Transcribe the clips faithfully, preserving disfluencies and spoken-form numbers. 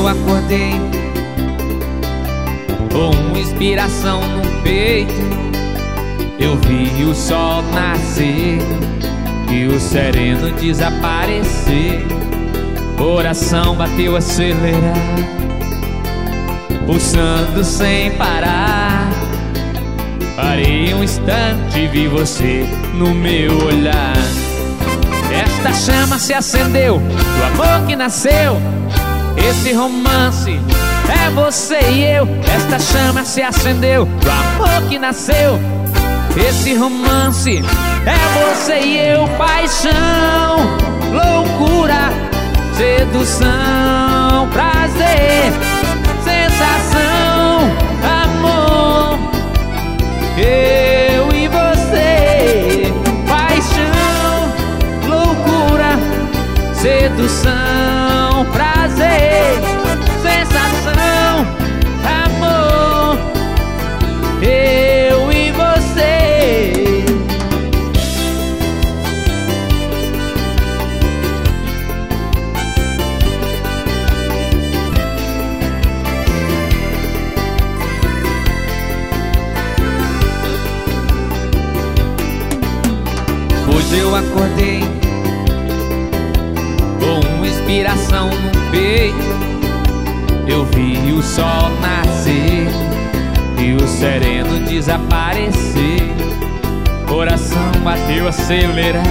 acordei com uma inspiração no peito. Eu vi o sol nascer e o sereno desaparecer. Coração bateu acelerar, pulsando sem parar. Parei um instante e vi você no meu olhar. Esta chama se acendeu do amor que nasceu. Esse romance é você e eu. Esta chama se acendeu do amor que nasceu. Esse romance é você e eu. Paixão, loucura, sedução, prazer, sensação, amor, eu e você. Paixão, loucura, sedução, prazer, sensação, amor, eu e você. Hoje eu acordei com uma inspiração no peito. Eu vi o sol nascer e o sereno desaparecer. Coração bateu acelerar,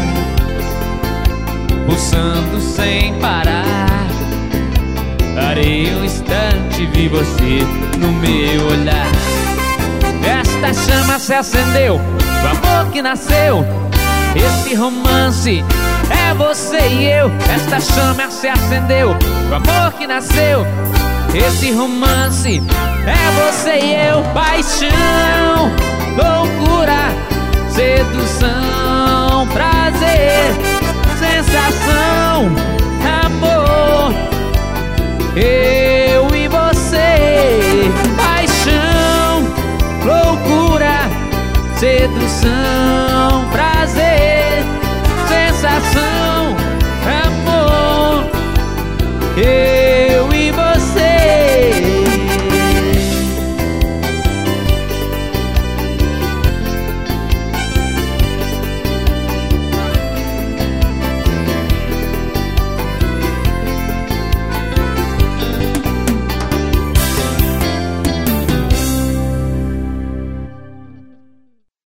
pulsando sem parar. Parei um instante e vi você no meu olhar. Esta chama se acendeu do amor que nasceu. Esse romance é você e eu. Esta chama se acendeu do amor que nasceu. Esse romance é você e eu. Paixão, loucura, sedução, prazer, sensação, amor,